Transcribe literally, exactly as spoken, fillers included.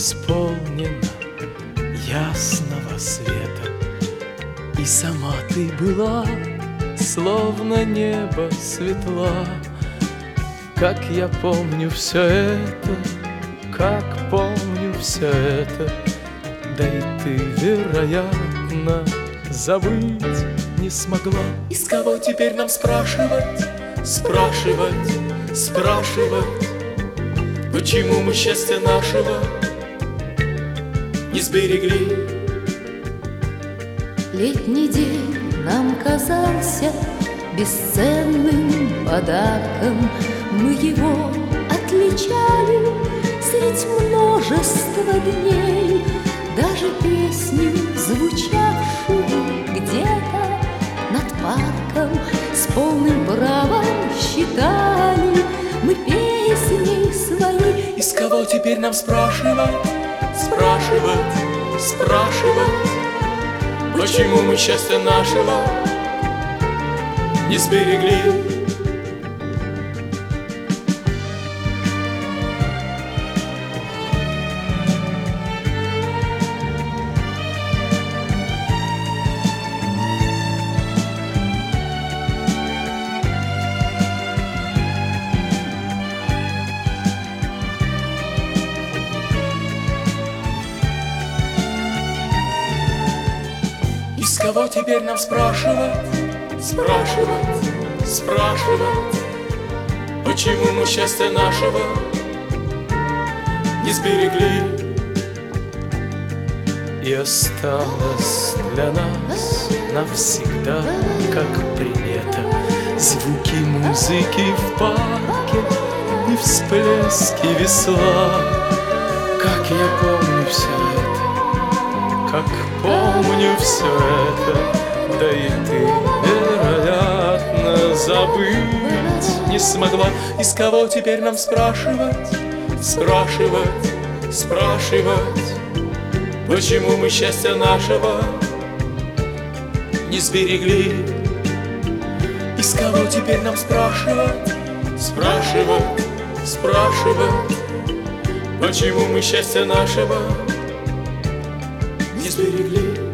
исполнена ясного света, и сама ты была, словно небо светла. Как я помню все это, как помню все это, да и ты, вероятно, забыть не смогла. И с кого теперь нам спрашивать, спрашивать, спрашивать, почему мы счастья нашего не сберегли? Летний день нам казался бесценным подарком. Мы его отличали средь множества дней. Даже песню, звучавшую где-то над парком, с полным правом считали мы песней своей. И с кого теперь нам спрашивать, спрашивать, спрашивать, почему мы счастья нашего не сберегли? С кого теперь нам спрашивать, спрашивать, спрашивать, почему мы счастья нашего не сберегли? И осталось для нас навсегда, как примета, звуки музыки в парке и всплески весла. Как я помню все это, как помню все это, да и ты, вероятно, забыть не смогла. И с кого теперь нам спрашивать, спрашивать, спрашивать, почему мы счастья нашего не сберегли? И с кого теперь нам спрашивать, спрашивать, спрашивать, почему мы счастья нашего не сберегли?